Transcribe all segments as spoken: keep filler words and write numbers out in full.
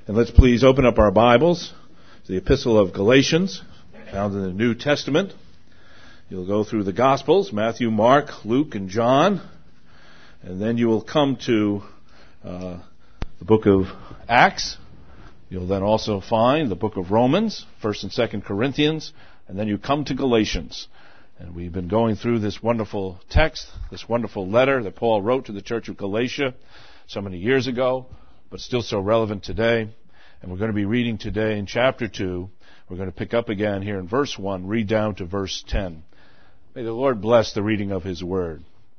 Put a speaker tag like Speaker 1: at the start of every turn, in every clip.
Speaker 1: And let's please open up our Bibles to the Epistle of Galatians, found in the New Testament. You'll go through the Gospels, Matthew, Mark, Luke, and John. And then you will come to uh, the book of Acts. You'll then also find the book of Romans, First and Second Corinthians. And then you come to Galatians. And we've been going through this wonderful text, this wonderful letter that Paul wrote to the church of Galatia so many years ago, but still so relevant today. And we're going to be reading today in chapter two. We're going to pick up again here in verse one, read down to verse ten. May the Lord bless the reading of His Word.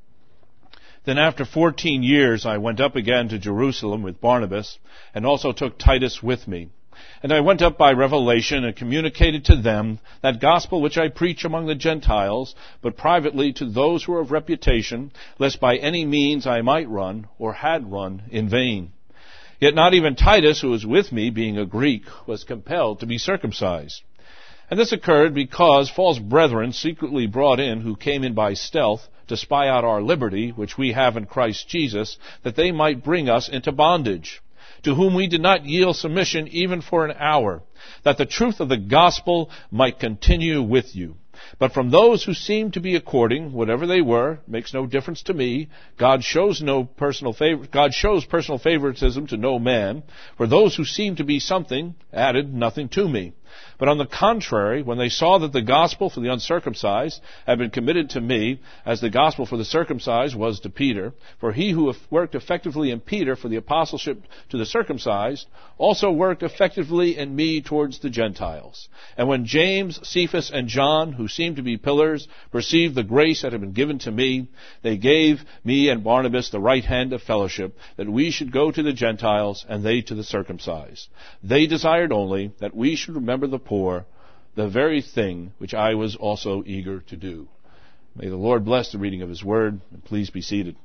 Speaker 1: Then after fourteen years I went up again to Jerusalem with Barnabas, and also took Titus with me. And I went up by revelation and communicated to them that gospel which I preach among the Gentiles, but privately to those who are of reputation, lest by any means I might run, or had run, in vain. Yet not even Titus, who was with me, being a Greek, was compelled to be circumcised. And this occurred because false brethren secretly brought in, who came in by stealth, to spy out our liberty, which we have in Christ Jesus, that they might bring us into bondage, to whom we did not yield submission even for an hour, that the truth of the gospel might continue with you. But from those who seemed to be according, whatever they were, makes no difference to me. God shows no personal favor, God shows personal favoritism to no man. For those who seemed to be something added nothing to me. But on the contrary, when they saw that the gospel for the uncircumcised had been committed to me, as the gospel for the circumcised was to Peter, for he who worked effectively in Peter for the apostleship to the circumcised, also worked effectively in me towards the Gentiles. And when James, Cephas, and John, who seemed to be pillars, perceived the grace that had been given to me, they gave me and Barnabas the right hand of fellowship, that we should go to the Gentiles, and they to the circumcised. They desired only that we should remember the poor, the very thing which I was also eager to do. May the Lord bless the reading of His Word, and please be seated.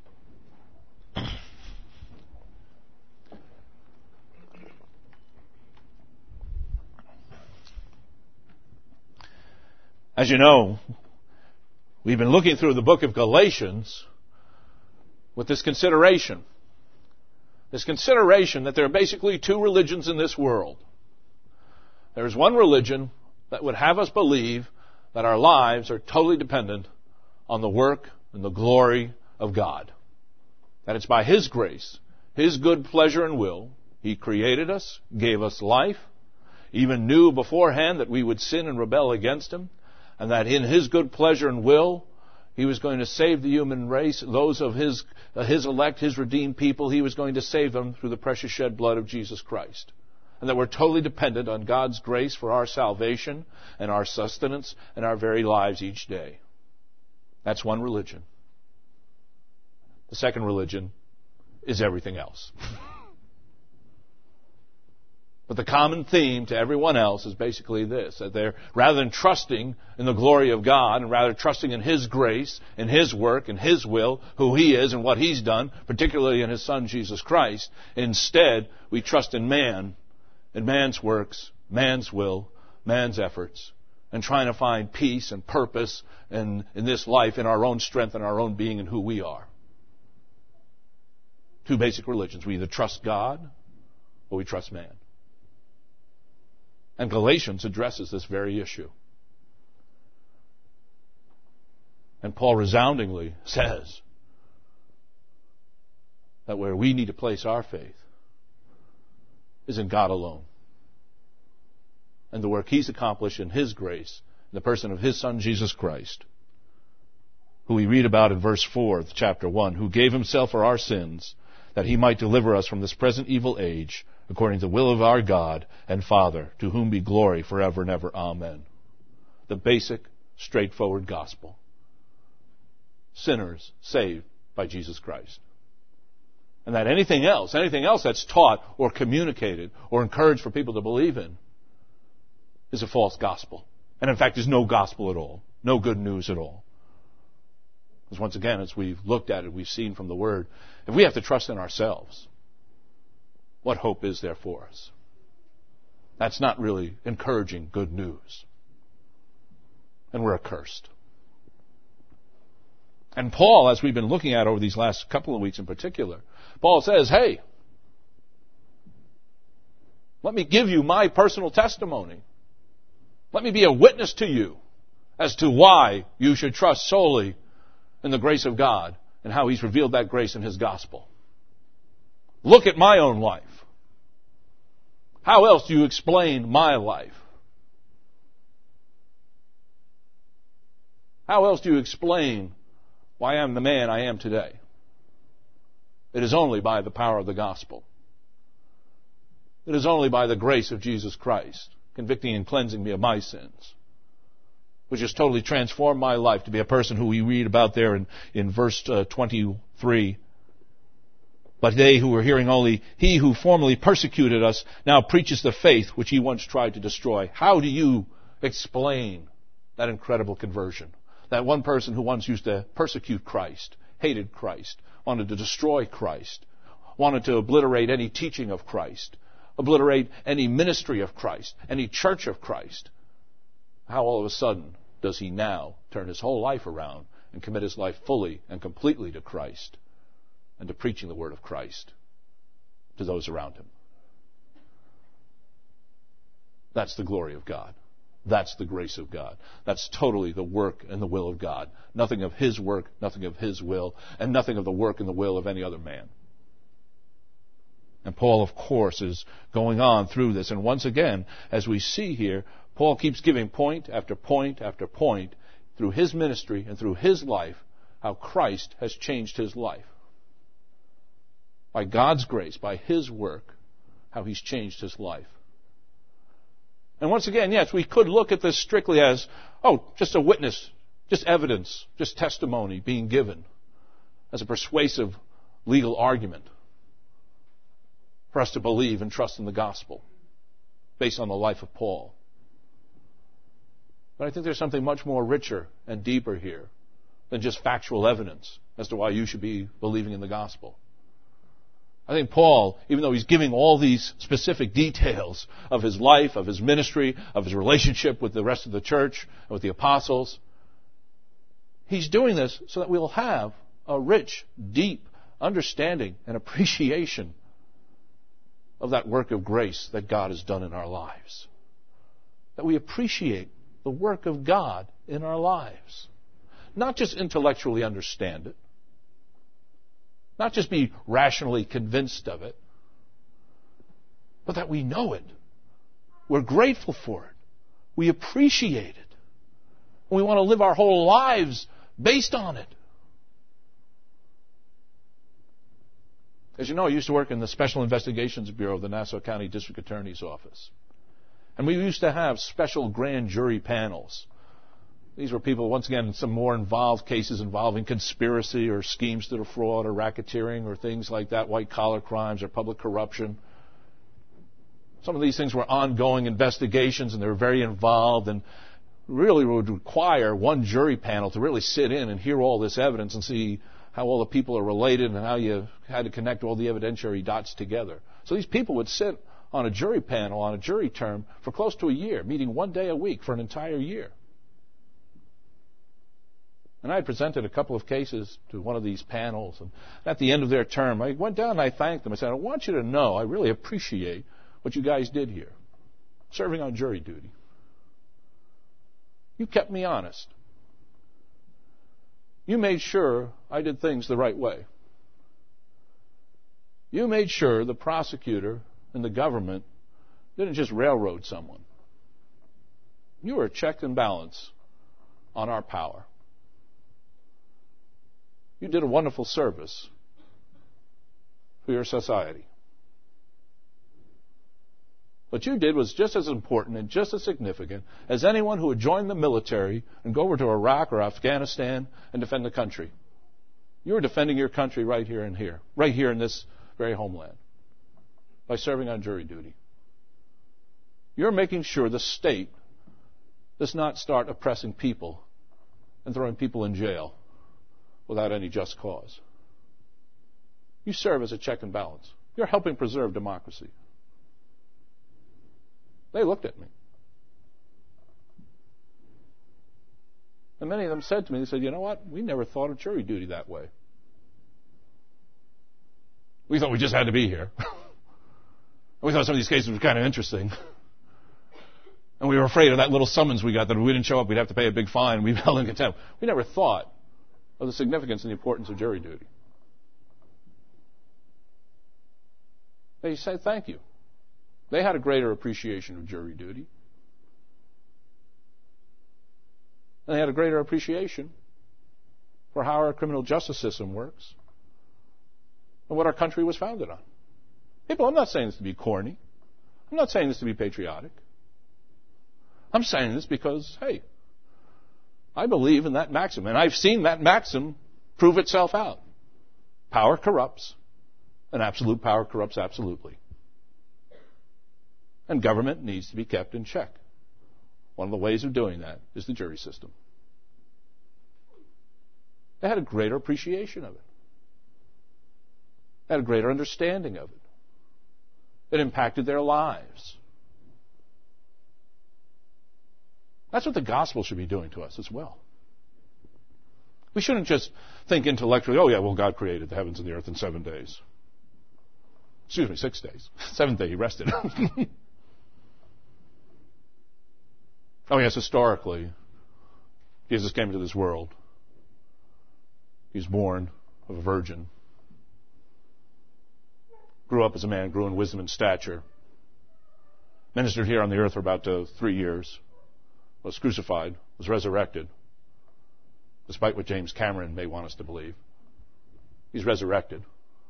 Speaker 1: As you know, we've been looking through the book of Galatians with this consideration. This consideration that there are basically two religions in this world. There is one religion that would have us believe that our lives are totally dependent on the work and the glory of God. That it's by His grace, His good pleasure and will, He created us, gave us life, even knew beforehand that we would sin and rebel against Him, and that in His good pleasure and will, He was going to save the human race, those of His, uh, His elect, His redeemed people. He was going to save them through the precious shed blood of Jesus Christ. And that we're totally dependent on God's grace for our salvation and our sustenance and our very lives each day. That's one religion. The second religion is everything else. But the common theme to everyone else is basically this, that they're, rather than trusting in the glory of God and rather trusting in His grace, in His work, in His will, who He is and what He's done, particularly in His Son Jesus Christ, instead we trust in man, in man's works, man's will, man's efforts, and trying to find peace and purpose in, in this life, in our own strength and our own being and who we are. Two basic religions. We either trust God or we trust man. And Galatians addresses this very issue. And Paul resoundingly says that where we need to place our faith is in God alone. And the work He's accomplished in His grace, in the person of His Son Jesus Christ, who we read about in verse four of chapter one, who gave Himself for our sins, that He might deliver us from this present evil age, according to the will of our God and Father, to whom be glory forever and ever. Amen. The basic, straightforward gospel. Sinners saved by Jesus Christ. And that anything else, anything else that's taught or communicated or encouraged for people to believe in is a false gospel. And in fact is no gospel at all. No good news at all. Because once again, as we've looked at it, we've seen from the Word, if we have to trust in ourselves, what hope is there for us? That's not really encouraging good news. And we're accursed. And Paul, as we've been looking at over these last couple of weeks in particular, Paul says, hey, Let me give you my personal testimony. Let me be a witness to you as to why you should trust solely in the grace of God and how He's revealed that grace in His gospel. Look at my own life. How else do you explain my life? How else do you explain why I am the man I am today? It is only by the power of the gospel. It is only by the grace of Jesus Christ, convicting and cleansing me of my sins, which has totally transformed my life to be a person who we read about there in, in verse uh, twenty-three. But they who were hearing only, he who formerly persecuted us now preaches the faith which he once tried to destroy. How do you explain that incredible conversion? That one person who once used to persecute Christ, hated Christ, wanted to destroy Christ, wanted to obliterate any teaching of Christ, obliterate any ministry of Christ, any church of Christ. How all of a sudden does he now turn his whole life around and commit his life fully and completely to Christ and to preaching the word of Christ to those around him? That's the glory of God. That's the grace of God. That's totally the work and the will of God. Nothing of His work, nothing of His will, and nothing of the work and the will of any other man. And Paul, of course, is going on through this. And once again, as we see here, Paul keeps giving point after point after point through his ministry and through his life how Christ has changed his life. By God's grace, by His work, how He's changed his life. And once again, yes, we could look at this strictly as, oh, just a witness, just evidence, just testimony being given as a persuasive legal argument for us to believe and trust in the gospel based on the life of Paul. But I think there's something much more richer and deeper here than just factual evidence as to why you should be believing in the gospel. I think Paul, even though he's giving all these specific details of his life, of his ministry, of his relationship with the rest of the church, with the apostles, he's doing this so that we'll have a rich, deep understanding and appreciation of that work of grace that God has done in our lives. That we appreciate the work of God in our lives. Not just intellectually understand it, not just be rationally convinced of it, but that we know it. We're grateful for it. We appreciate it. And we want to live our whole lives based on it. As you know, I used to work in the Special Investigations Bureau of the Nassau County District Attorney's Office. And we used to have special grand jury panels. These were people, once again, in some more involved cases involving conspiracy or schemes to defraud or racketeering or things like that, white-collar crimes or public corruption. Some of these things were ongoing investigations, and they were very involved, and really would require one jury panel to really sit in and hear all this evidence and see how all the people are related and how you had to connect all the evidentiary dots together. So these people would sit on a jury panel, on a jury term, for close to a year, meeting one day a week for an entire year. And I had presented a couple of cases to one of these panels, and at the end of their term, I went down and I thanked them. I said, I want you to know I really appreciate what you guys did here, serving on jury duty. You kept me honest. You made sure I did things the right way. You made sure the prosecutor and the government didn't just railroad someone. You were a check and balance on our power. You did a wonderful service for your society. What you did was just as important and just as significant as anyone who would join the military and go over to Iraq or Afghanistan and defend the country. You were defending your country right here and here, right here in this very homeland, by serving on jury duty. You're making sure the state does not start oppressing people and throwing people in jail without any just cause. You serve as a check and balance. You're helping preserve democracy. They looked at me. And many of them said to me, they said, you know what? We never thought of jury duty that way. We thought we just had to be here. we thought some of these cases were kind of interesting. And we were afraid of that little summons we got that if we didn't show up, we'd have to pay a big fine. We'd be held in contempt. We never thought of the significance and the importance of jury duty. They said thank you. They had a greater appreciation of jury duty. And they had a greater appreciation for how our criminal justice system works and what our country was founded on. People, I'm not saying this to be corny. I'm not saying this to be patriotic. I'm saying this because, hey, I believe in that maxim, and I've seen that maxim prove itself out. Power corrupts, and absolute power corrupts absolutely. And government needs to be kept in check. One of the ways of doing that is the jury system. They had a greater appreciation of it. They had a greater understanding of it. It impacted their lives. That's what the gospel should be doing to us as well. We shouldn't just think intellectually, oh yeah, well God created the heavens and the earth in seven days. Excuse me, six days. Seventh day he rested. Oh yes, historically, Jesus came into this world. He was born of a virgin. Grew up as a man, grew in wisdom and stature. Ministered here on the earth for about uh, three years. Was crucified, was resurrected, despite what James Cameron may want us to believe. He's resurrected.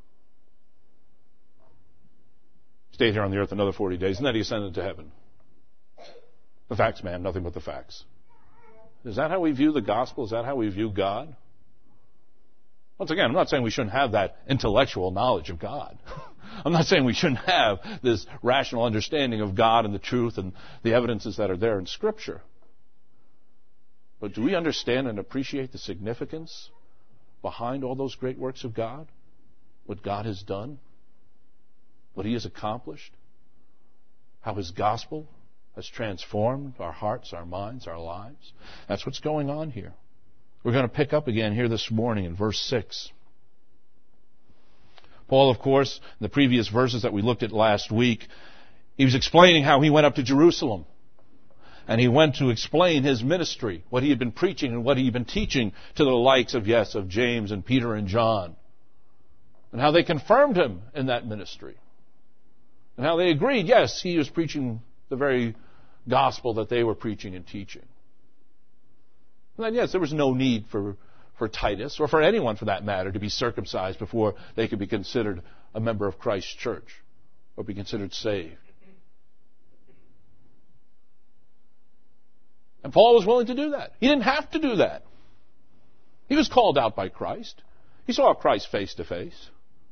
Speaker 1: Stayed here on the earth another forty days, and then he ascended to heaven. The facts, man, nothing but the facts. Is that how we view the gospel? Is that how we view God? Once again, I'm not saying we shouldn't have that intellectual knowledge of God. I'm not saying we shouldn't have this rational understanding of God and the truth and the evidences that are there in Scripture. But do we understand and appreciate the significance behind all those great works of God? What God has done? What He has accomplished? How His gospel has transformed our hearts, our minds, our lives? That's what's going on here. We're going to pick up again here this morning in verse six. Paul, of course, in the previous verses that we looked at last week, he was explaining how he went up to Jerusalem. And he went to explain his ministry, what he had been preaching and what he had been teaching to the likes of, yes, of James and Peter and John. And how they confirmed him in that ministry. And how they agreed, yes, he was preaching the very gospel that they were preaching and teaching. And then, yes, there was no need for, for Titus, or for anyone for that matter, to be circumcised before they could be considered a member of Christ's church, or be considered saved. And Paul was willing to do that. He didn't have to do that. He was called out by Christ. He saw Christ face to face.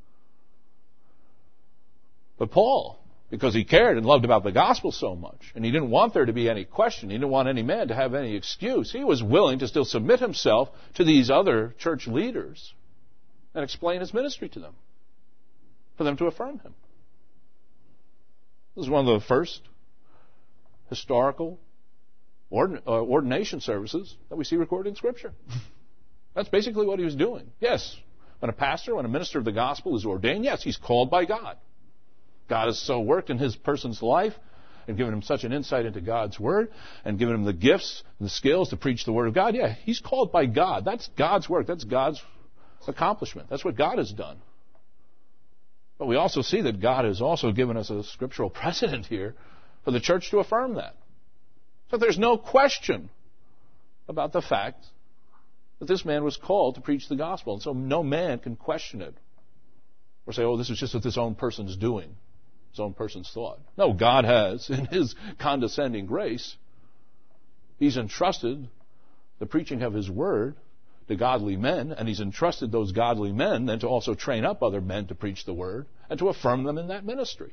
Speaker 1: But Paul, because he cared and loved about the gospel so much, and he didn't want there to be any question, he didn't want any man to have any excuse, he was willing to still submit himself to these other church leaders and explain his ministry to them, for them to affirm him. This is one of the first historical Ordin- uh, ordination services that we see recorded in Scripture. That's basically what he was doing. Yes, when a pastor, when a minister of the gospel is ordained, yes, he's called by God. God has so worked in his person's life and given him such an insight into God's Word and given him the gifts and the skills to preach the Word of God. Yeah, he's called by God. That's God's work. That's God's accomplishment. That's what God has done. But we also see that God has also given us a scriptural precedent here for the church to affirm that. So there's no question about the fact that this man was called to preach the gospel. And so no man can question it or say, oh, this is just what this own person's doing, his own person's thought. No, God has, in His condescending grace, He's entrusted the preaching of His word to godly men, and He's entrusted those godly men then to also train up other men to preach the word and to affirm them in that ministry.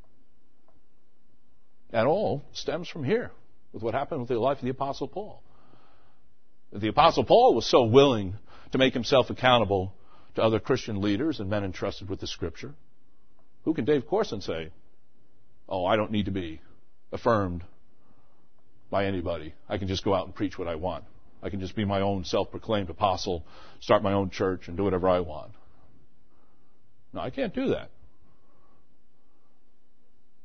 Speaker 1: That all stems from here, with what happened with the life of the Apostle Paul. The Apostle Paul was so willing to make himself accountable to other Christian leaders and men entrusted with the Scripture. Who can Dave Corson say, oh, I don't need to be affirmed by anybody. I can just go out and preach what I want. I can just be my own self-proclaimed apostle, start my own church, and do whatever I want. No, I can't do that.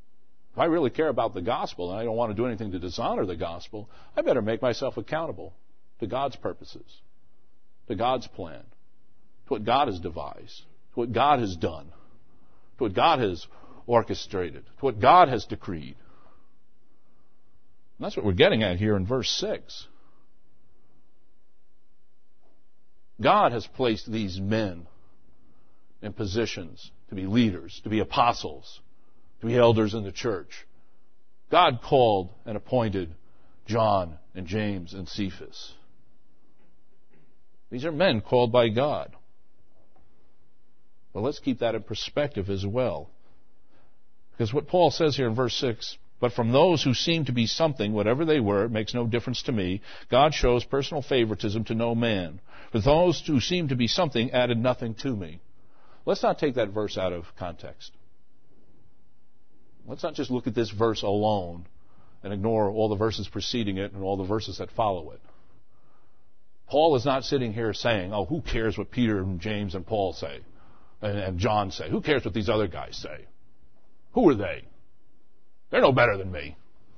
Speaker 2: I really care about the gospel and I don't want to do anything to dishonor the gospel, I better make myself accountable to God's purposes, to God's plan, to what God has devised, to what God has done, to what God has orchestrated, to what God has decreed. And that's what we're getting at here in verse six. God has placed these men in positions to be leaders, to be apostles, to be elders in the church. God called and appointed John and James and Cephas. These are men called by God. But let's keep that in perspective as well. Because what Paul says here in verse six, but from those who seem to be something, whatever they were, it makes no difference to me, God shows personal favoritism to no man. But those who seem to be something added nothing to me. Let's not take that verse out of context. Let's not just look at this verse alone and ignore all the verses preceding it and all the verses that follow it. Paul is not sitting here saying, oh, who cares what Peter and James and Paul say and, and John say? Who cares what these other guys say? Who are they? They're no better than me.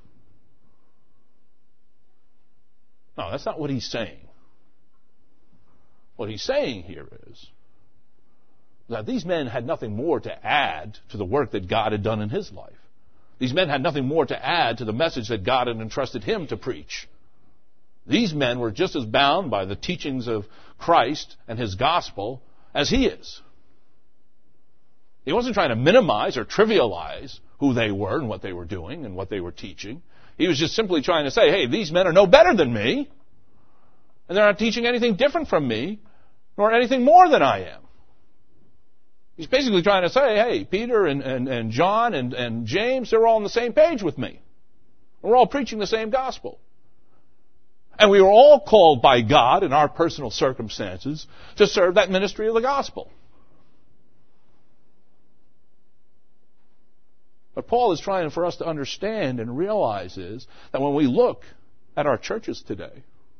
Speaker 2: No, that's not what he's saying. What he's saying here is that these men had nothing more to add to the work that God had done in his life. These men had nothing more to add to the message that God had entrusted him to preach. These men were just as bound by the teachings of Christ and his gospel as he is. He wasn't trying to minimize or trivialize who they were and what they were doing and what they were teaching. He was just simply trying to say, hey, these men are no better than me, and they're not teaching anything different from me, nor anything more than I am. He's basically trying to say, hey, Peter and, and, and John and, and James, they're all on the same page with me. We're all preaching the same gospel. And we were all called by God in our personal circumstances to serve that ministry of the gospel. What Paul is trying for us to understand and realize is that when we look at our churches today,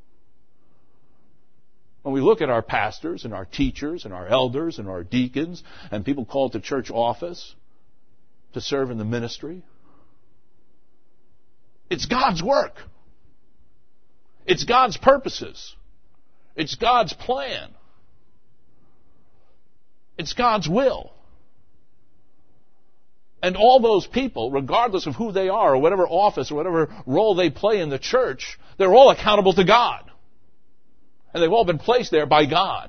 Speaker 2: when we look at our pastors and our teachers and our elders and our deacons and people called to church office to serve in the ministry, it's God's work. It's God's purposes. It's God's plan. It's God's will. And all those people, regardless of who they are or whatever office or whatever role they play in the church, they're all accountable to God. And they've all been placed there by God.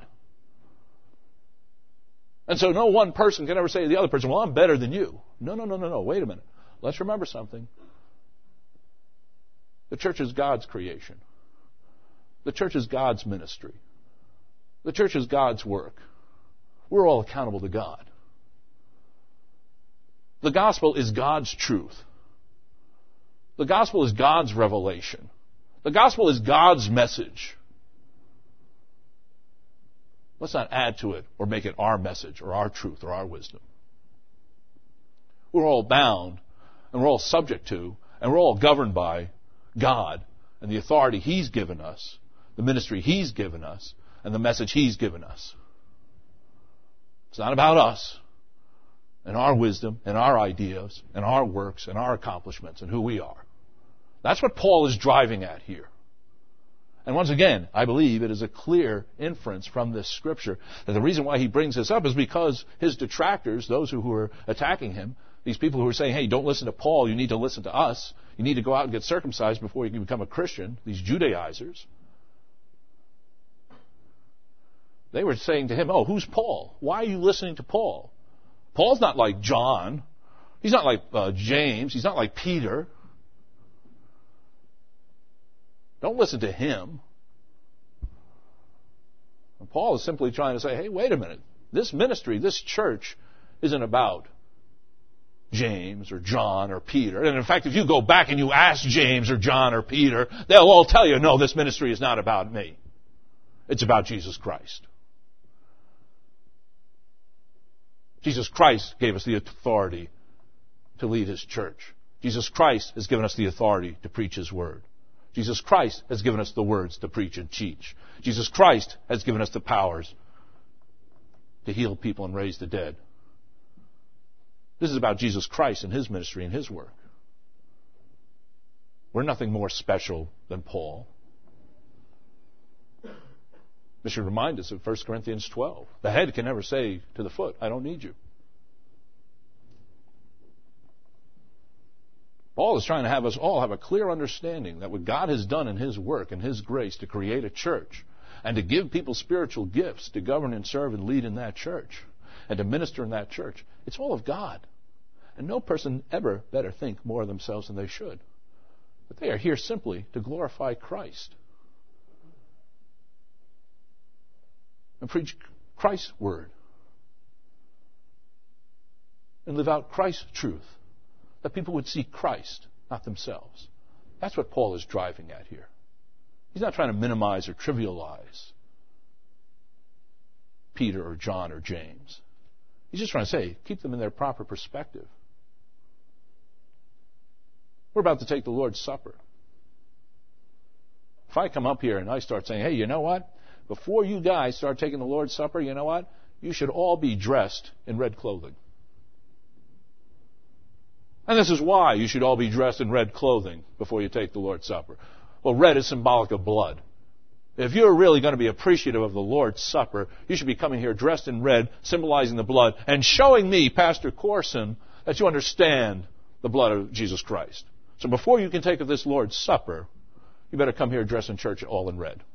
Speaker 2: And so no one person can ever say to the other person, well, I'm better than you. No, no, no, no, no. Wait a minute. Let's remember something. The church is God's creation. The church is God's ministry. The church is God's work. We're all accountable to God. The gospel is God's truth. The gospel is God's revelation. The gospel is God's message. Let's not add to it or make it our message or our truth or our wisdom. We're all bound and we're all subject to and we're all governed by God and the authority He's given us, the ministry He's given us, and the message He's given us. It's not about us and our wisdom and our ideas and our works and our accomplishments and who we are. That's what Paul is driving at here. And once again, I believe it is a clear inference from this scripture that the reason why he brings this up is because his detractors, those who are attacking him, these people who are saying, hey, don't listen to Paul, you need to listen to us, you need to go out and get circumcised before you can become a Christian, these Judaizers, they were saying to him, oh, who's Paul? Why are you listening to Paul? Paul's not like John. He's not like uh, James. He's not like Peter. Don't listen to him. And Paul is simply trying to say, hey, wait a minute. This ministry, this church, isn't about James or John or Peter. And in fact, if you go back and you ask James or John or Peter, they'll all tell you, no, this ministry is not about me. It's about Jesus Christ. Jesus Christ gave us the authority to lead His church. Jesus Christ has given us the authority to preach His word. Jesus Christ has given us the words to preach and teach. Jesus Christ has given us the powers to heal people and raise the dead. This is about Jesus Christ and His ministry and His work. We're nothing more special than Paul. This should remind us of First Corinthians twelve. The head can never say to the foot, I don't need you. Paul is trying to have us all have a clear understanding that what God has done in His work and His grace to create a church and to give people spiritual gifts to govern and serve and lead in that church and to minister in that church, it's all of God. And no person ever better think more of themselves than they should. But they are here simply to glorify Christ and preach Christ's word and live out Christ's truth, that people would see Christ, not themselves. That's what Paul is driving at here. He's not trying to minimize or trivialize Peter or John or James. He's just trying to say, keep them in their proper perspective. We're about to take the Lord's Supper. If I come up here and I start saying, hey, you know what? Before you guys start taking the Lord's Supper, you know what? You should all be dressed in red clothing. And this is why you should all be dressed in red clothing before you take the Lord's Supper. Well, red is symbolic of blood. If you're really going to be appreciative of the Lord's Supper, you should be coming here dressed in red, symbolizing the blood, and showing me, Pastor Corson, that you understand the blood of Jesus Christ. So before you can take of this Lord's Supper, you better come here dressed in church all in red.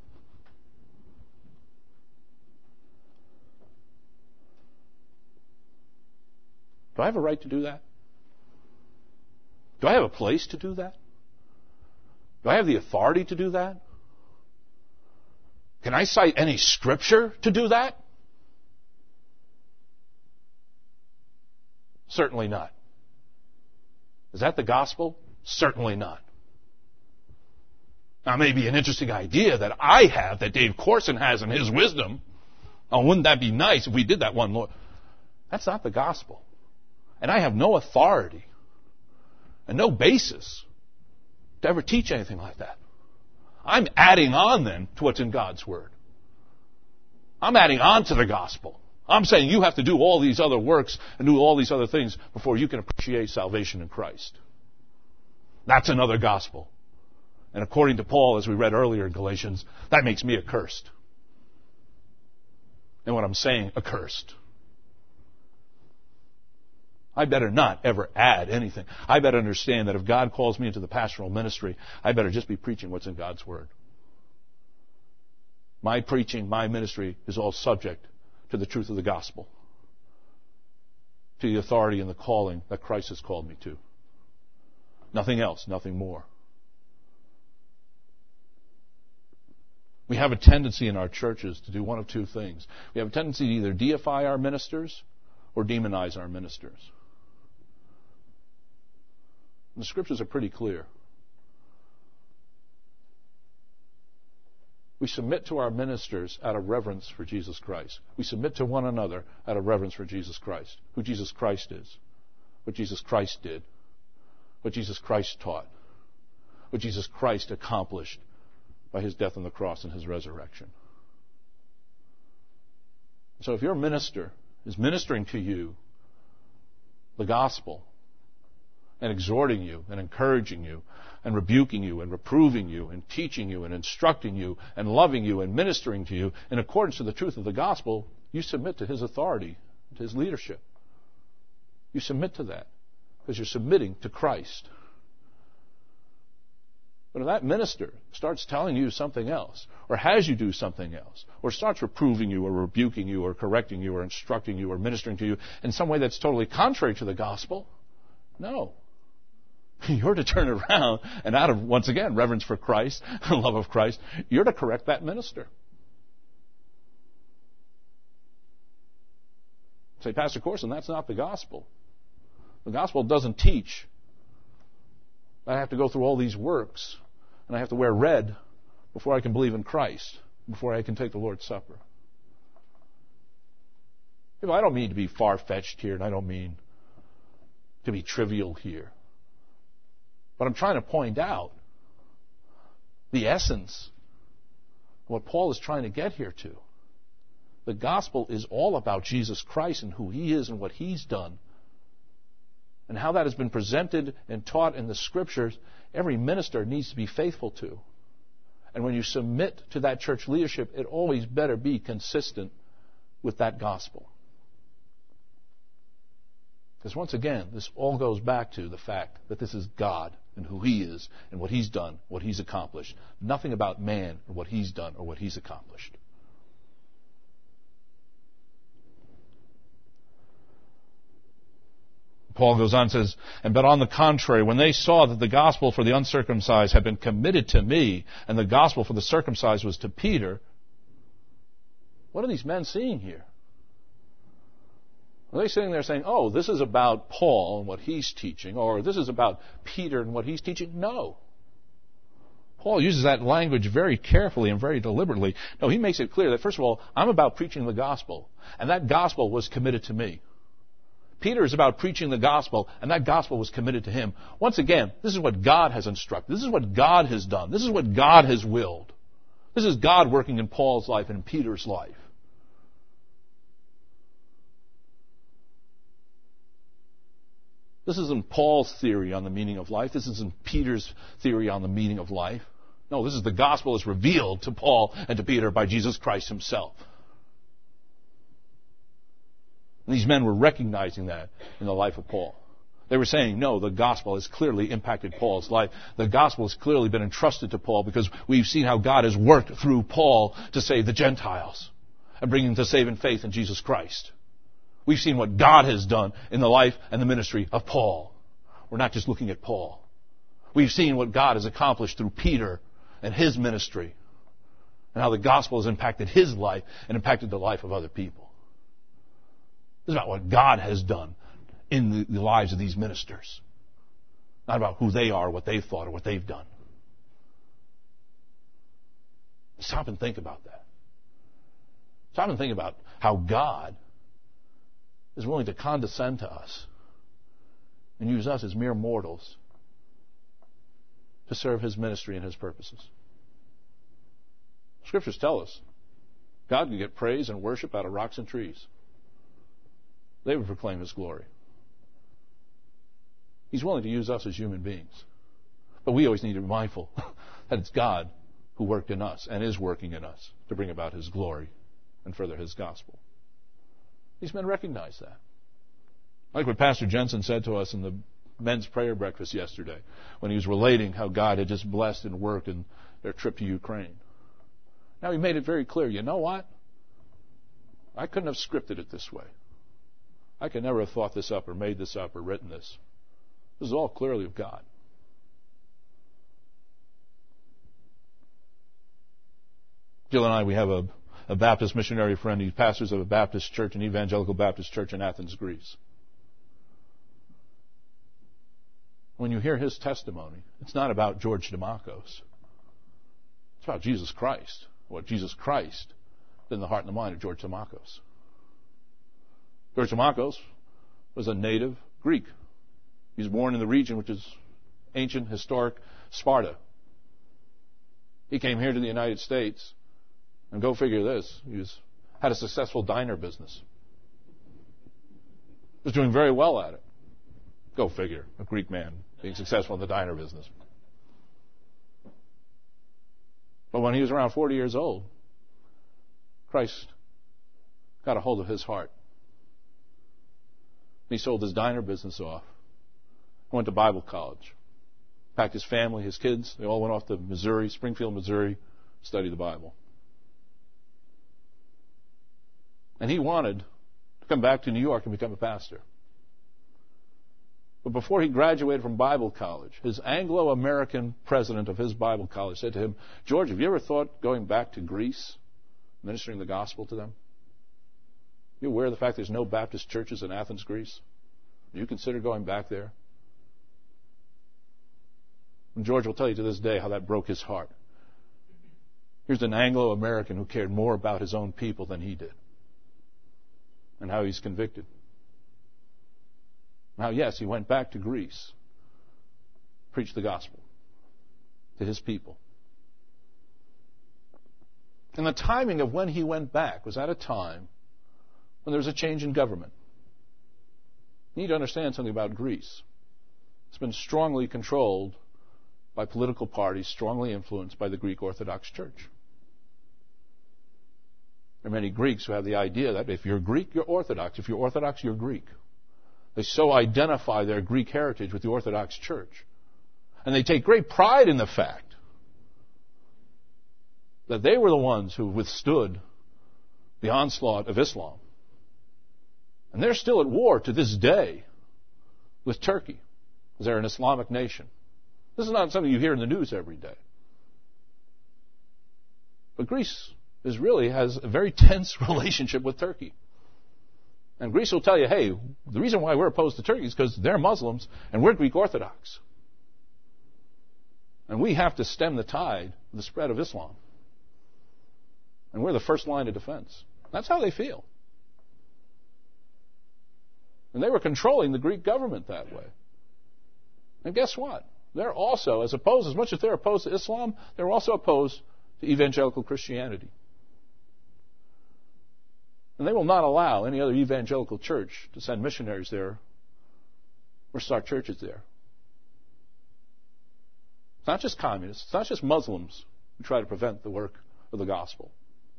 Speaker 2: Do I have a right to do that? Do I have a place to do that? Do I have the authority to do that? Can I cite any scripture to do that? Certainly not. Is that the gospel? Certainly not. Now, it may be an interesting idea that I have, that Dave Corson has in his wisdom. Oh, wouldn't that be nice if we did that one, Lord? That's not the gospel. And I have no authority and no basis to ever teach anything like that. I'm adding on then to what's in God's Word. I'm adding on to the gospel. I'm saying you have to do all these other works and do all these other things before you can appreciate salvation in Christ. That's another gospel. And according to Paul, as we read earlier in Galatians, that makes me accursed. And what I'm saying, accursed. I better not ever add anything. I better understand that if God calls me into the pastoral ministry, I better just be preaching what's in God's Word. My preaching, my ministry is all subject to the truth of the gospel, to the authority and the calling that Christ has called me to. Nothing else, nothing more. We have a tendency in our churches to do one of two things. We have a tendency to either deify our ministers or demonize our ministers. The scriptures are pretty clear. We submit to our ministers out of reverence for Jesus Christ. We submit to one another out of reverence for Jesus Christ, who Jesus Christ is, what Jesus Christ did, what Jesus Christ taught, what Jesus Christ accomplished by His death on the cross and His resurrection. So if your minister is ministering to you the gospel and exhorting you and encouraging you and rebuking you and reproving you and teaching you and instructing you and loving you and ministering to you in accordance to the truth of the gospel, you submit to his authority, to his leadership. You submit to that because you're submitting to Christ. But if that minister starts telling you something else, or has you do something else, or starts reproving you or rebuking you or correcting you or instructing you or ministering to you in some way that's totally contrary to the gospel, no. You're to turn around and out of, once again, reverence for Christ, love of Christ, you're to correct that minister. Say, Pastor Corson, that's not the gospel. The gospel doesn't teach I have to go through all these works and I have to wear red before I can believe in Christ, before I can take the Lord's Supper. You know, I don't mean to be far-fetched here, and I don't mean to be trivial here. But I'm trying to point out the essence of what Paul is trying to get here to. The gospel is all about Jesus Christ and who He is and what He's done, and how that has been presented and taught in the Scriptures, every minister needs to be faithful to. And when you submit to that church leadership, it always better be consistent with that gospel. Because once again, this all goes back to the fact that this is God and who He is and what He's done, what He's accomplished. Nothing about man or what he's done or what he's accomplished. Paul goes on and says, and but on the contrary, when they saw that the gospel for the uncircumcised had been committed to me, and the gospel for the circumcised was to Peter, what are these men seeing here? Are they sitting there saying, oh, this is about Paul and what he's teaching, or this is about Peter and what he's teaching? No. Paul uses that language very carefully and very deliberately. No, he makes it clear that, first of all, I'm about preaching the gospel, and that gospel was committed to me. Peter is about preaching the gospel, and that gospel was committed to him. Once again, this is what God has instructed. This is what God has done. This is what God has willed. This is God working in Paul's life and in Peter's life. This isn't Paul's theory on the meaning of life. This isn't Peter's theory on the meaning of life. No, this is the gospel as revealed to Paul and to Peter by Jesus Christ Himself. And these men were recognizing that in the life of Paul. They were saying, no, the gospel has clearly impacted Paul's life. The gospel has clearly been entrusted to Paul because we've seen how God has worked through Paul to save the Gentiles and bring them to saving faith in Jesus Christ. We've seen what God has done in the life and the ministry of Paul. We're not just looking at Paul. We've seen what God has accomplished through Peter and his ministry, and how the gospel has impacted his life and impacted the life of other people. This is about what God has done in the, the lives of these ministers. Not about who they are, what they've thought, or what they've done. Stop and think about that. Stop and think about how God is willing to condescend to us and use us as mere mortals to serve His ministry and His purposes. Scriptures tell us God can get praise and worship out of rocks and trees. They would proclaim His glory. He's willing to use us as human beings. But we always need to be mindful that it's God who worked in us and is working in us to bring about His glory and further His gospel. These men recognize that. Like what Pastor Jensen said to us in the men's prayer breakfast yesterday when he was relating how God had just blessed and worked in their trip to Ukraine. Now he made it very clear, you know what? I couldn't have scripted it this way. I could never have thought this up or made this up or written this. This is all clearly of God. Jill and I, we have a, a Baptist missionary friend. He's pastors of a Baptist church, an evangelical Baptist church in Athens, Greece. When you hear his testimony, it's not about George Demakos. It's about Jesus Christ. What Jesus Christ did in the heart and the mind of George Demakos. George Demakos was a native Greek. He was born in the region which is ancient, historic Sparta. He came here to the United States, and go figure this, he was, had a successful diner business. Was doing very well at it. Go figure, a Greek man being successful in the diner business. But when he was around forty years old, Christ got a hold of his heart. He sold his diner business off. Went to Bible college. Packed his family, his kids. They all went off to Missouri, Springfield, Missouri, to study the Bible. And he wanted to come back to New York and become a pastor. But before he graduated from Bible college, his Anglo-American president of his Bible college said to him, George, have you ever thought going back to Greece, ministering the gospel to them? Are you aware of the fact there's no Baptist churches in Athens, Greece? Do you consider going back there? And George will tell you to this day how that broke his heart. Here's an Anglo-American who cared more about his own people than he did. And how he's convicted. Now, yes, he went back to Greece, preached the gospel to his people. And the timing of when he went back was at a time when there was a change in government. You need to understand something about Greece. It's been strongly controlled by political parties, strongly influenced by the Greek Orthodox Church. There are many Greeks who have the idea that if you're Greek, you're Orthodox. If you're Orthodox, you're Greek. They so identify their Greek heritage with the Orthodox Church. And they take great pride in the fact that they were the ones who withstood the onslaught of Islam. And they're still at war to this day with Turkey, because they're an Islamic nation. This is not something you hear in the news every day. But Greece is really has a very tense relationship with Turkey. And Greece will tell you, hey, the reason why we're opposed to Turkey is because they're Muslims and we're Greek Orthodox. And we have to stem the tide of the spread of Islam. And we're the first line of defense. That's how they feel. And they were controlling the Greek government that way. And guess what? They're also, as opposed, as much as they're opposed to Islam, they're also opposed to evangelical Christianity. And they will not allow any other evangelical church to send missionaries there or start churches there. It's not just communists. It's not just Muslims who try to prevent the work of the gospel.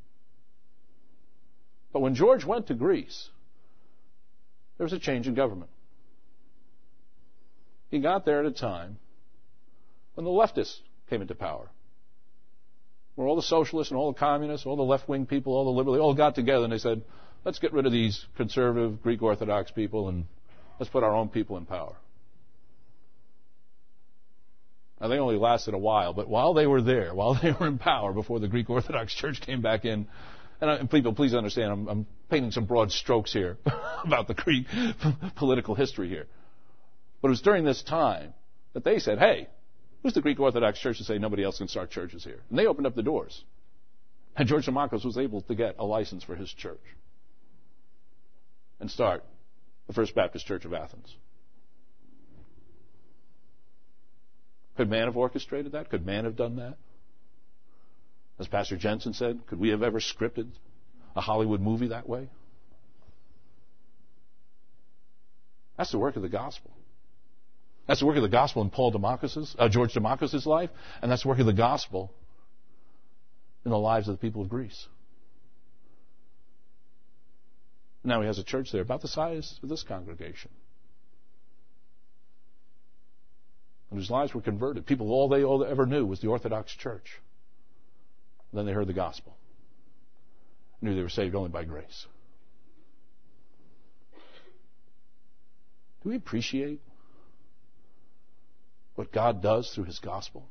Speaker 2: But when George went to Greece, there was a change in government. He got there at a time when the leftists came into power, where all the socialists and all the communists, all the left-wing people, all the liberals, they all got together and they said, let's get rid of these conservative Greek Orthodox people and let's put our own people in power. Now, they only lasted a while, but while they were there, while they were in power, before the Greek Orthodox Church came back in, and, I, and people, please understand, I'm, I'm painting some broad strokes here about the Greek political history here. But it was during this time that they said, hey, who's the Greek Orthodox Church to say nobody else can start churches here? And they opened up the doors. And George Symmachus was able to get a license for his church and start the First Baptist Church of Athens. Could man have orchestrated that? Could man have done that? As Pastor Jensen said, could we have ever scripted a Hollywood movie that way? That's the work of the gospel. That's the work of the gospel in Paul Democritus's, uh, George Democritus's life, and that's the work of the gospel in the lives of the people of Greece. Now he has a church there about the size of this congregation, and whose lives were converted. People, all they, all they ever knew was the Orthodox Church. And then they heard the gospel, knew they were saved only by grace. Do we appreciate what God does through His gospel?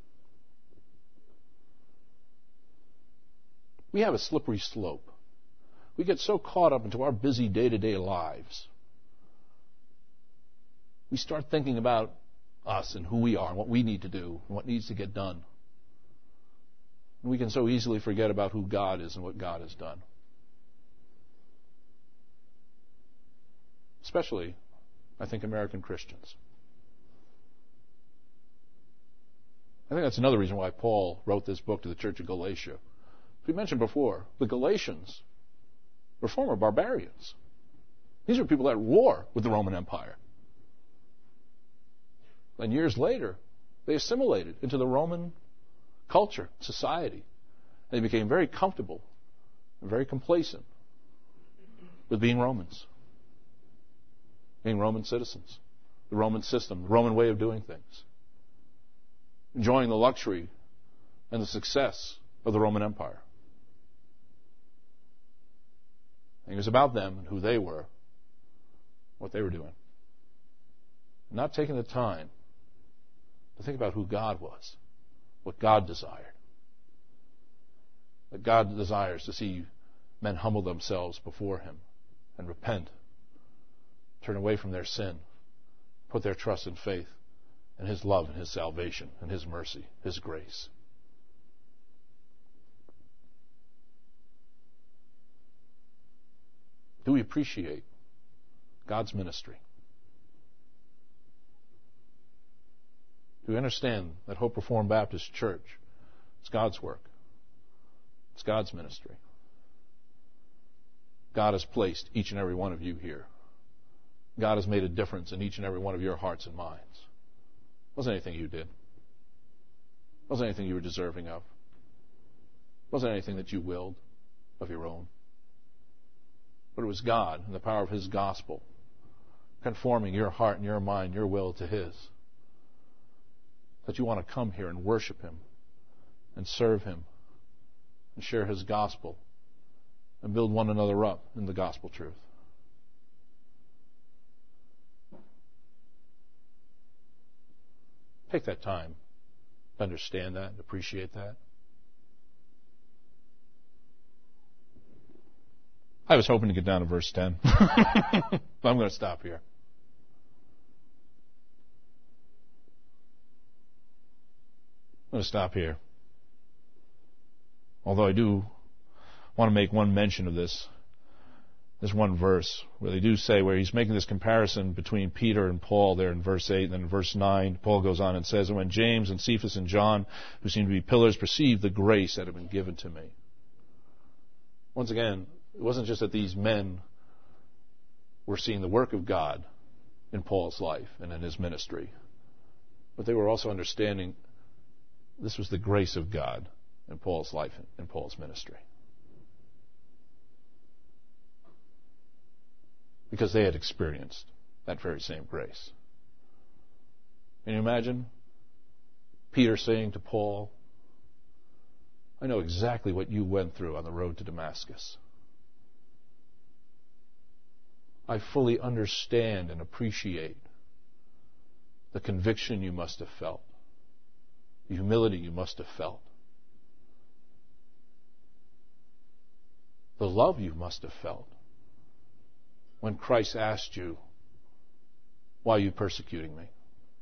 Speaker 2: We have a slippery slope. We get so caught up into our busy day-to-day lives. We start thinking about us and who we are and what we need to do and what needs to get done. And we can so easily forget about who God is and what God has done. Especially, I think, American Christians. I think that's another reason why Paul wrote this book to the church of Galatia. As we mentioned before, the Galatians were former barbarians. These were people at war with the Roman Empire. And years later, they assimilated into the Roman culture, society. And they became very comfortable and very complacent with being Romans, being Roman citizens, the Roman system, the Roman way of doing things, enjoying the luxury and the success of the Roman Empire. And it was about them and who they were, what they were doing. Not taking the time to think about who God was, what God desired. That God desires to see men humble themselves before Him and repent, turn away from their sin, put their trust and faith in His love and His salvation and His mercy, His grace. Do we appreciate God's ministry? Do we understand that Hope Reformed Baptist Church is God's work? It's God's ministry. God has placed each and every one of you here God has made a difference in each and every one of your hearts and minds. It wasn't anything you did. It wasn't anything you were deserving of. It wasn't anything that you willed of your own. But it was God and the power of His gospel conforming your heart and your mind, your will to His. That you want to come here and worship Him and serve Him and share His gospel and build one another up in the gospel truth. Take that time to understand that and appreciate that. I was hoping to get down to verse ten, but I'm going to stop here. I'm going to stop here. Although I do want to make one mention of this, this one verse, where they do say, where he's making this comparison between Peter and Paul there in verse eight, and then in verse nine, Paul goes on and says, and when James and Cephas and John, who seemed to be pillars, perceived the grace that had been given to me. Once again, it wasn't just that these men were seeing the work of God in Paul's life and in his ministry, but they were also understanding this was the grace of God in Paul's life and Paul's ministry. Because they had experienced that very same grace. Can you imagine Peter saying to Paul, I know exactly what you went through on the road to Damascus. I fully understand and appreciate the conviction you must have felt, the humility you must have felt, the love you must have felt when Christ asked you, why are you persecuting me?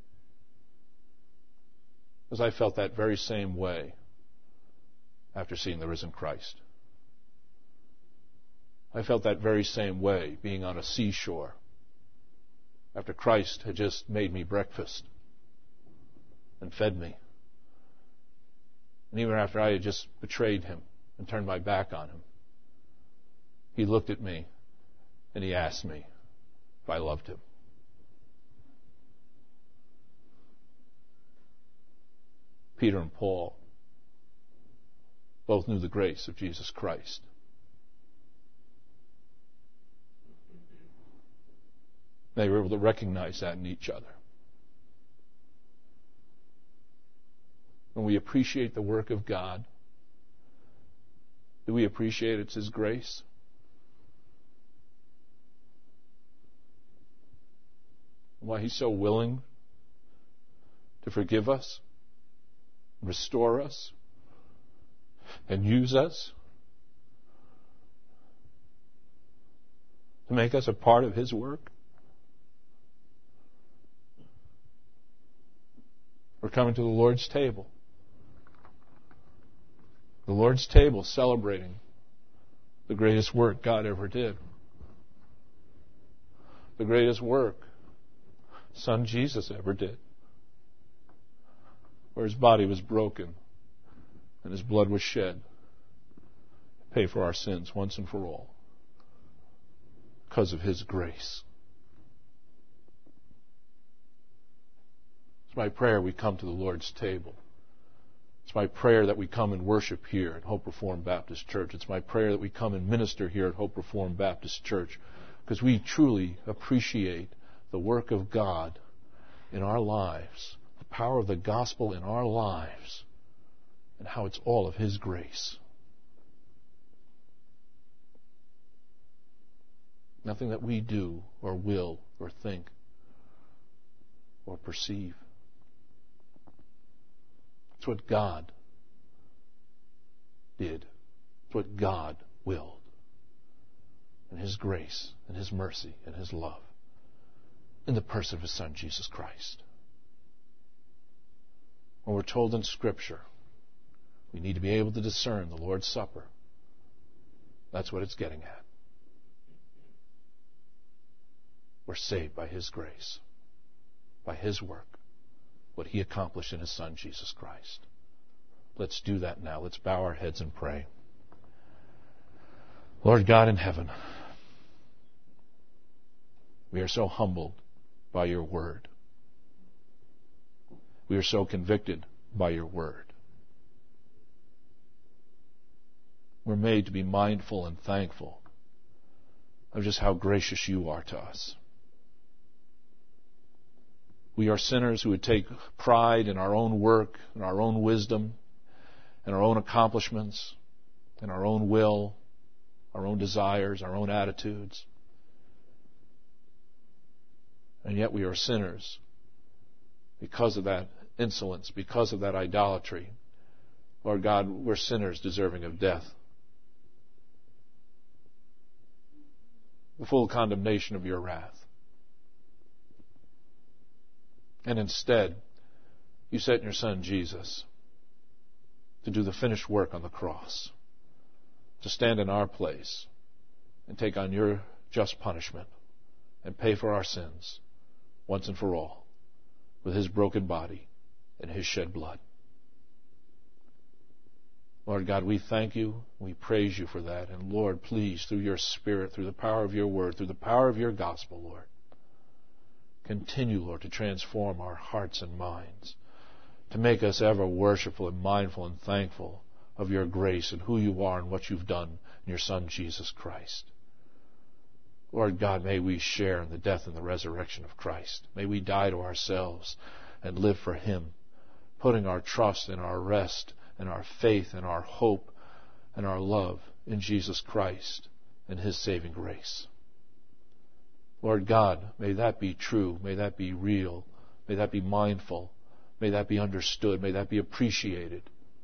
Speaker 2: Because I felt that very same way after seeing the risen Christ. I felt that very same way being on a seashore after Christ had just made me breakfast and fed me. And even after I had just betrayed Him and turned my back on Him, He looked at me and He asked me if I loved Him. Peter and Paul both knew the grace of Jesus Christ. They were able to recognize that in each other. When we appreciate the work of God, do we appreciate it's His grace? Why He's so willing to forgive us, restore us, and use us to make us a part of His work? We're coming to the Lord's table. The Lord's table celebrating the greatest work God ever did. The greatest work Son Jesus ever did. Where His body was broken and His blood was shed to pay for our sins once and for all because of His grace. It's my prayer we come to the Lord's table. It's my prayer that we come and worship here at Hope Reformed Baptist Church. It's my prayer that we come and minister here at Hope Reformed Baptist Church because we truly appreciate the work of God in our lives, the power of the gospel in our lives, and how it's all of His grace. Nothing that we do or will or think or perceive. It's what God did. It's what God willed. And His grace and His mercy and His love in the person of His Son, Jesus Christ. When we're told in Scripture, we need to be able to discern the Lord's Supper. That's what it's getting at. We're saved by His grace, by His work, what He accomplished in His Son, Jesus Christ. Let's do that now. Let's bow our heads and pray. Lord God in heaven, We are so humbled by your word. We are so convicted by your word. We're made to be mindful and thankful of just how gracious you are to us. We are sinners who would take pride in our own work, in our own wisdom, in our own accomplishments, in our own will, our own desires, our own attitudes. And yet we are sinners because of that insolence, because of that idolatry. Lord God, we're sinners deserving of death. The full condemnation of your wrath. And instead, you sent your Son Jesus to do the finished work on the cross, to stand in our place and take on your just punishment and pay for our sins once and for all with his broken body and his shed blood. Lord God, we thank you, we praise you for that, and Lord, please, through your Spirit, through the power of your word, through the power of your gospel, Lord, continue, Lord, to transform our hearts and minds, to make us ever worshipful and mindful and thankful of your grace and who you are and what you've done in your Son, Jesus Christ. Lord God, may we share in the death and the resurrection of Christ. May we die to ourselves and live for him, putting our trust and our rest and our faith and our hope and our love in Jesus Christ and his saving grace. Lord God, may that be true. May that be real. May that be mindful. May that be understood. May that be appreciated.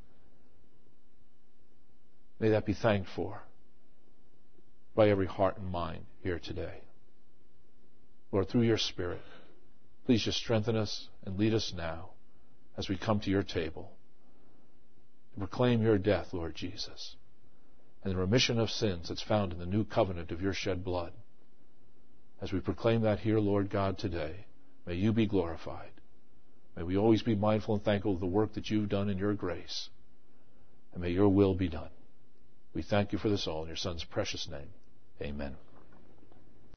Speaker 2: May that be thanked for by every heart and mind here today. Lord, through your Spirit, please just strengthen us and lead us now as we come to your table to proclaim your death, Lord Jesus, and the remission of sins that's found in the new covenant of your shed blood. As we proclaim that here, Lord God, today, may you be glorified. May we always be mindful and thankful of the work that you've done in your grace. And may your will be done. We thank you for this all in your Son's precious name. Amen.